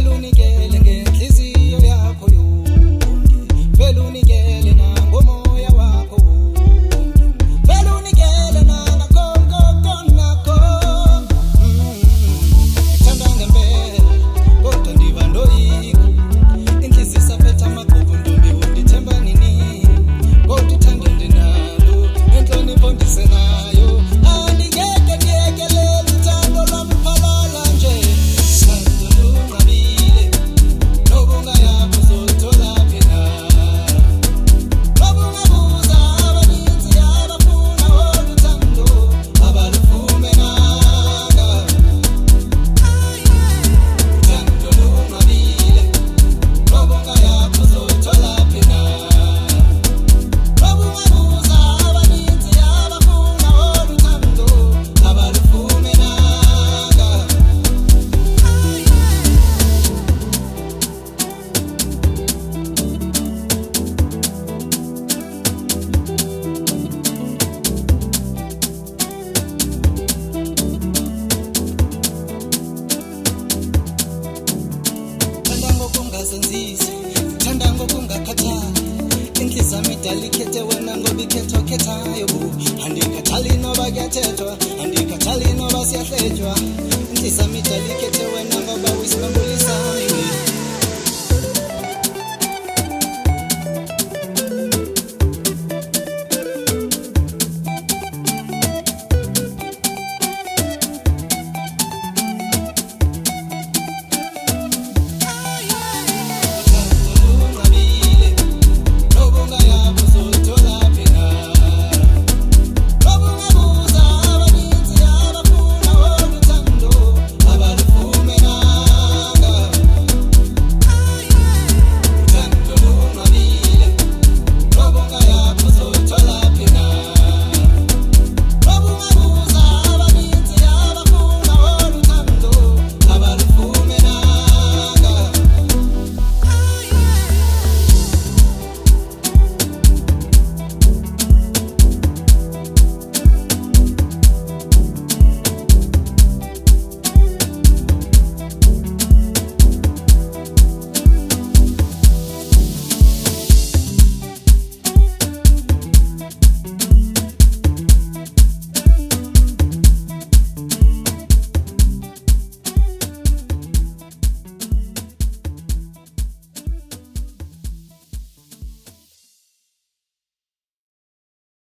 vele unikele ngenhliziyo yakho yonke, vele unikele nangomoya wakho wonke, vele unikele nakho ngithanda ngempela kodwa ndiva ndoyika, inhliziyo isaphethe amagugu ntombi undithemba nini, kodwa uthando ndinalo enhlonipho ndisenayo, andingeke ndiyekelele uthando lwami phalala nje. Thando lunqabile nobungayaphi uzolutholaphi na, nobungabuza abaninzi abafuna olu thando abalufumenanga. Thando lunqabile nobungayaphi uzolutholaphi na, nobungabuza abaninzi abafuna olu thando abalufumenanga. Thanda ngokungazenzisi, thanda ngokungakhathali, inhliziyo yami idala ikhethe wena ngoba ikhethwa khethayo bo, andikhathali noba kuyathethwa, andikhathali noba siyahletshwa, inhliziyo yami idala ikhethe wena ngoba uyisibambuli sami.